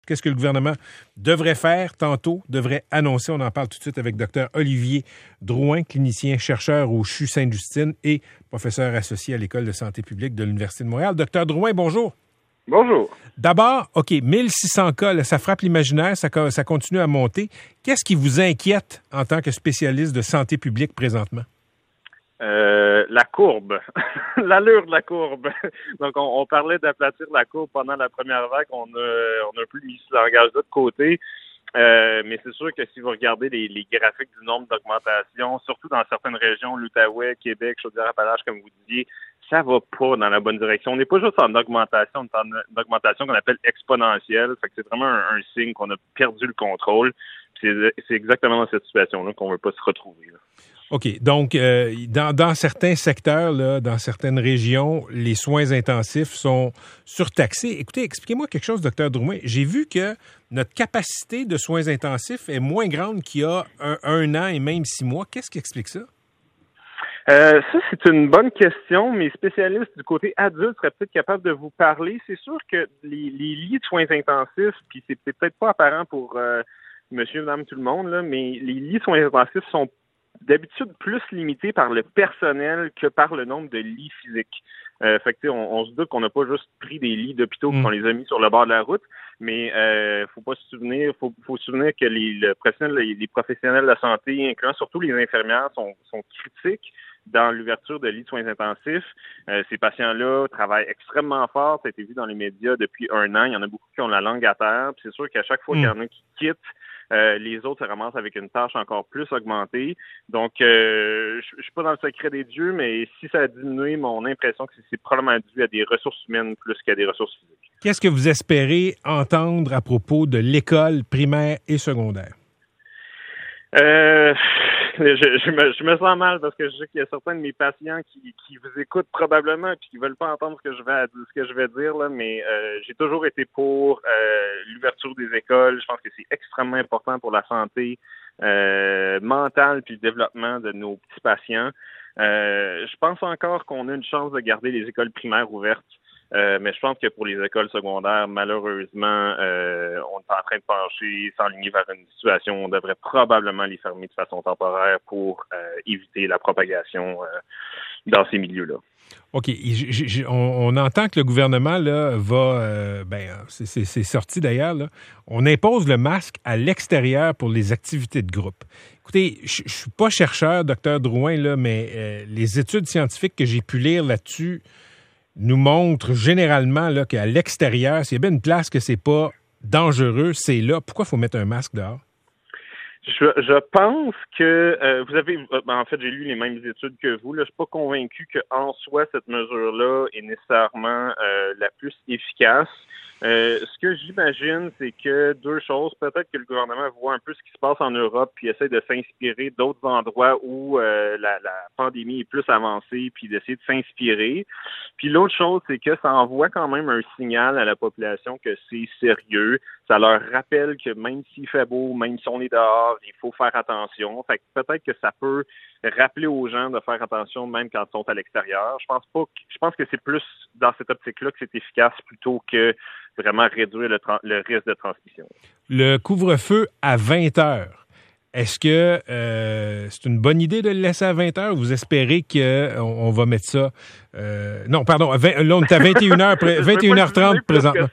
Qu'est-ce que le gouvernement devrait faire tantôt, devrait annoncer? On en parle tout de suite avec Dr Olivier Drouin, clinicien, chercheur au CHU Sainte-Justine et professeur associé à l'École de santé publique de l'Université de Montréal. Dr Drouin, bonjour. Bonjour. D'abord, OK, 1600 cas, là, ça frappe l'imaginaire, ça continue à monter. Qu'est-ce qui vous inquiète en tant que spécialiste de santé publique présentement? La courbe, l'allure de la courbe. Donc, on parlait d'aplatir la courbe pendant la première vague. On a un peu mis ce langage-là de côté. Mais c'est sûr que si vous regardez les graphiques du nombre d'augmentations, surtout dans certaines régions, l'Outaouais, Québec, Chaudière-Appalaches, comme vous disiez, ça va pas dans la bonne direction. On n'est pas juste en augmentation, on est en augmentation qu'on appelle exponentielle. Fait que c'est vraiment un signe qu'on a perdu le contrôle. C'est exactement dans cette situation-là qu'on veut pas se retrouver, là. OK. Donc, dans certains secteurs, là, dans certaines régions, les soins intensifs sont surtaxés. Écoutez, expliquez-moi quelque chose, Dr Drouin. J'ai vu que notre capacité de soins intensifs est moins grande qu'il y a un an et même 6 mois. Qu'est-ce qui explique ça? Ça, c'est une bonne question. Mes spécialistes du côté adulte seraient peut-être capables de vous parler. C'est sûr que les lits de soins intensifs, puis c'est peut-être pas apparent pour monsieur, madame, tout le monde, là, mais les lits de soins intensifs sont d'habitude plus limité par le personnel que par le nombre de lits physiques. Fait que on se doute qu'on n'a pas juste pris des lits d'hôpitaux qu'on les a mis sur le bord de la route, mais faut se souvenir que les professionnels de la santé, incluant surtout les infirmières, sont critiques dans l'ouverture de lits de soins intensifs. Ces patients-là travaillent extrêmement fort. Ça a été vu dans les médias depuis un an. Il y en a beaucoup qui ont la langue à terre. Puis c'est sûr qu'à chaque fois qu'il y en a qui quittent, les autres se ramassent avec une tâche encore plus augmentée. Donc, je suis pas dans le secret des dieux, mais si ça a diminué, mon impression que c'est probablement dû à des ressources humaines plus qu'à des ressources physiques. Qu'est-ce que vous espérez entendre à propos de l'école primaire et secondaire? Je me sens mal parce que je sais qu'il y a certains de mes patients qui vous écoutent probablement et qui veulent pas entendre ce que je vais dire là, mais j'ai toujours été pour l'ouverture des écoles. Je pense que c'est extrêmement important pour la santé mentale puis le développement de nos petits patients. Je pense encore qu'on a une chance de garder les écoles primaires ouvertes. Mais je pense que pour les écoles secondaires, malheureusement, on est en train de pencher, s'enligner vers une situation où on devrait probablement les fermer de façon temporaire pour éviter la propagation dans ces milieux-là. OK. On entend que le gouvernement là va, c'est sorti d'ailleurs, là, on impose le masque à l'extérieur pour les activités de groupe. Écoutez, je suis pas chercheur, Dr Drouin, là, mais les études scientifiques que j'ai pu lire là-dessus nous montre généralement là, qu'à l'extérieur, s'il y a bien une place que c'est pas dangereux, c'est là. Pourquoi il faut mettre un masque dehors? Je pense que vous avez en fait j'ai lu les mêmes études que vous. Là, je suis pas convaincu qu'en soi cette mesure-là est nécessairement la plus efficace. Ce que j'imagine, c'est que deux choses. Peut-être que le gouvernement voit un peu ce qui se passe en Europe puis essaie de s'inspirer d'autres endroits où la pandémie est plus avancée puis d'essayer de s'inspirer. Puis l'autre chose, c'est que ça envoie quand même un signal à la population que c'est sérieux. Ça leur rappelle que même s'il fait beau, même si on est dehors, il faut faire attention. Fait que peut-être que ça peut rappeler aux gens de faire attention même quand ils sont à l'extérieur. Je pense que c'est plus dans cette optique-là que c'est efficace plutôt que vraiment réduire le risque de transmission. Le couvre-feu à 20 heures, est-ce que c'est une bonne idée de le laisser à 20 heures? Vous espérez qu'on va mettre ça... non, pardon, là, on est à 21h30 présentement.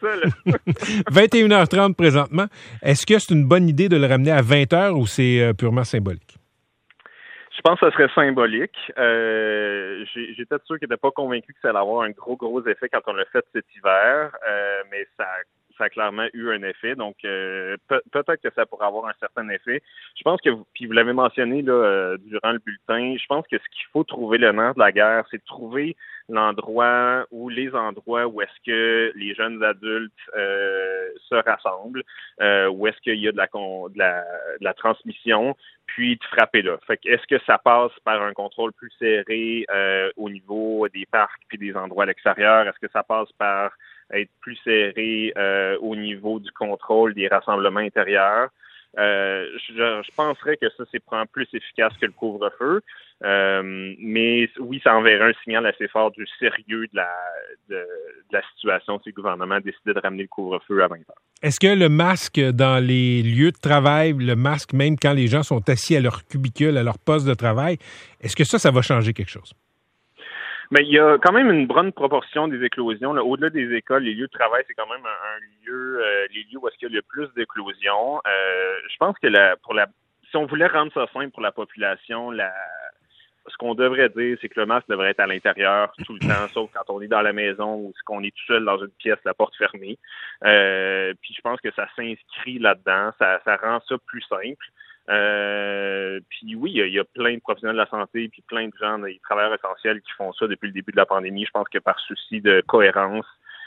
21h30 présentement. Est-ce que c'est une bonne idée de le ramener à 20 heures ou c'est purement symbolique? Je pense que ce serait symbolique. J'étais sûr qu'il n'était pas convaincu que ça allait avoir un gros effet quand on l'a fait cet hiver, mais ça a clairement eu un effet. Donc, peut-être que ça pourrait avoir un certain effet. Je pense que, puis vous l'avez mentionné là durant le bulletin, je pense que ce qu'il faut trouver le nerf de la guerre, c'est de trouver les endroits où est-ce que les jeunes adultes se rassemblent, où est-ce qu'il y a de la transmission, puis de frapper là. Fait que est-ce que ça passe par un contrôle plus serré au niveau des parcs puis des endroits à l'extérieur? Est-ce que ça passe par être plus serré au niveau du contrôle des rassemblements intérieurs? Je penserais que ça, c'est plus efficace que le couvre-feu. Mais oui, ça enverrait un signal assez fort du sérieux de la situation si le gouvernement décidait de ramener le couvre-feu à 20 heures. Est-ce que le masque dans les lieux de travail, le masque même quand les gens sont assis à leur cubicule, à leur poste de travail, est-ce que ça va changer quelque chose? Mais il y a quand même une bonne proportion des éclosions. Là, au-delà des écoles, les lieux de travail, c'est quand même un lieu, les lieux où est-ce qu'il y a le plus d'éclosions. Je pense que si on voulait rendre ça simple pour la population, ce qu'on devrait dire, c'est que le masque devrait être à l'intérieur tout le temps, sauf quand on est dans la maison ou qu'on est tout seul dans une pièce, la porte fermée. Puis je pense que ça s'inscrit là-dedans, ça rend ça plus simple. Puis oui, il y a plein de professionnels de la santé puis plein de gens, des travailleurs essentiels qui font ça depuis le début de la pandémie. Je pense que par souci de cohérence,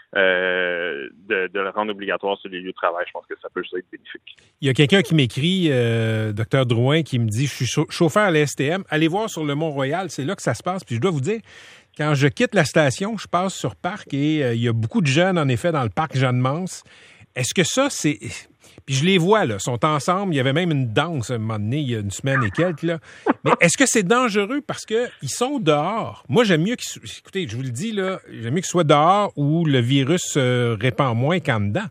de le rendre obligatoire sur les lieux de travail, je pense que ça peut juste être bénéfique. Il y a quelqu'un qui m'écrit, Dr Drouin, qui me dit « Je suis chauffeur à la STM. Allez voir sur le Mont-Royal, c'est là que ça se passe. » Puis je dois vous dire, quand je quitte la station, je passe sur Parc et il y a beaucoup de jeunes, en effet, dans le parc Jeanne-Mance. Est-ce que ça, c'est... Puis je les vois, là, sont ensemble. Il y avait même une danse à un moment donné, il y a une semaine et quelques, là. Mais est-ce que c'est dangereux parce que ils sont dehors? Moi, j'aime mieux écoutez, je vous le dis, là, j'aime mieux qu'ils soient dehors où le virus se répand moins qu'en dedans.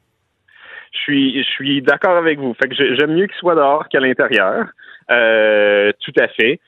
Je suis d'accord avec vous. Fait que j'aime mieux qu'ils soient dehors qu'à l'intérieur. Tout à fait.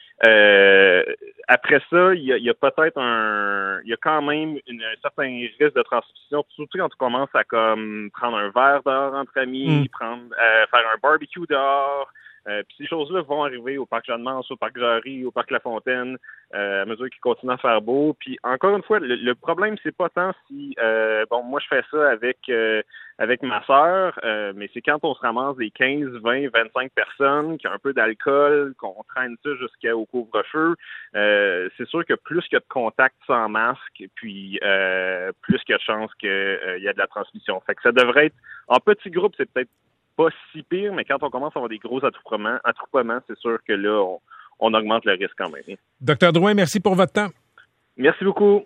Après ça, il y a peut-être il y a quand même un certain risque de transmission, surtout quand on commence à comme prendre un verre dehors entre amis, faire un barbecue dehors. Puis ces choses-là vont arriver au parc Jeanne-Mance, au parc Jarry, au parc La Fontaine, à mesure qu'il continue à faire beau. Puis encore une fois, le problème, c'est pas tant si moi je fais ça avec ma sœur, mais c'est quand on se ramasse des 15, 20, 25 personnes, qui ont un peu d'alcool, qu'on traîne ça jusqu'au couvre-feu. C'est sûr que plus qu'il y a de contacts sans masque, puis plus qu'il y a de chances qu'il y a de la transmission. Fait que ça devrait être en petit groupe, c'est peut-être pas si pire, mais quand on commence à avoir des gros attroupements, c'est sûr que là, on augmente le risque quand même. Dr Drouin, merci pour votre temps. Merci beaucoup.